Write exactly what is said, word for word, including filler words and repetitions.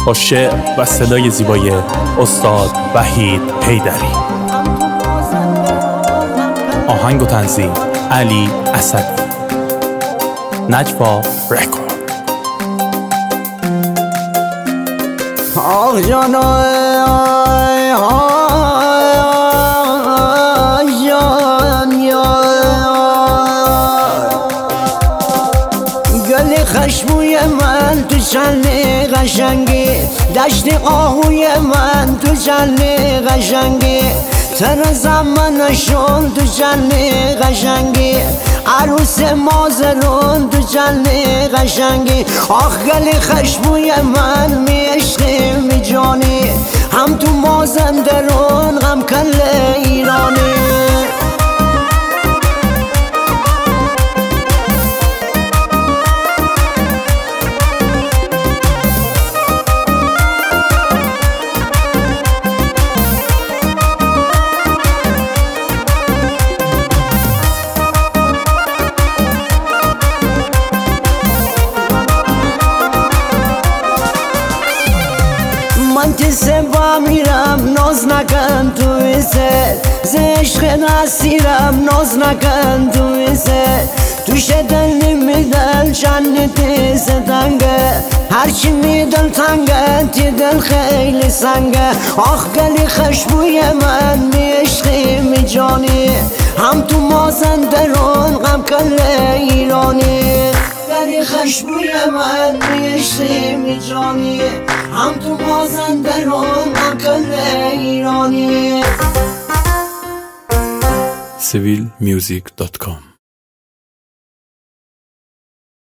با شعر و صدای زیبای استاد وحید حیدری. آهنگ و تنظیم علی اسدی. نجوا رکورد. آه جان آی آی جان یا گل خشموی من تو چند قشنگی، دشت آهوی من تو چند قشنگی، تن زمان شون تو چند قشنگی، عروس مازرون تو چند قشنگی. آخ گل خشموی من می عشقی می جانی، هم تو مازندرون هم کل ایرانی. من که سبا میرم ناز نکن تو ایسه، ز عشق نسیرم ناز نکن تو ایسه، توش دل نمیدل چند تیز تنگه، هرچی میدل تنگه تی دل خیلی سنگه. آخ گلی خشبوی من می عشقی می جانی، هم تو مازندرون غم کل ایرانی. گلی خشبوی من می عشقی می جانی، هم تو مازندرون غم کل ایرانی. سیویل میوزیک دات کام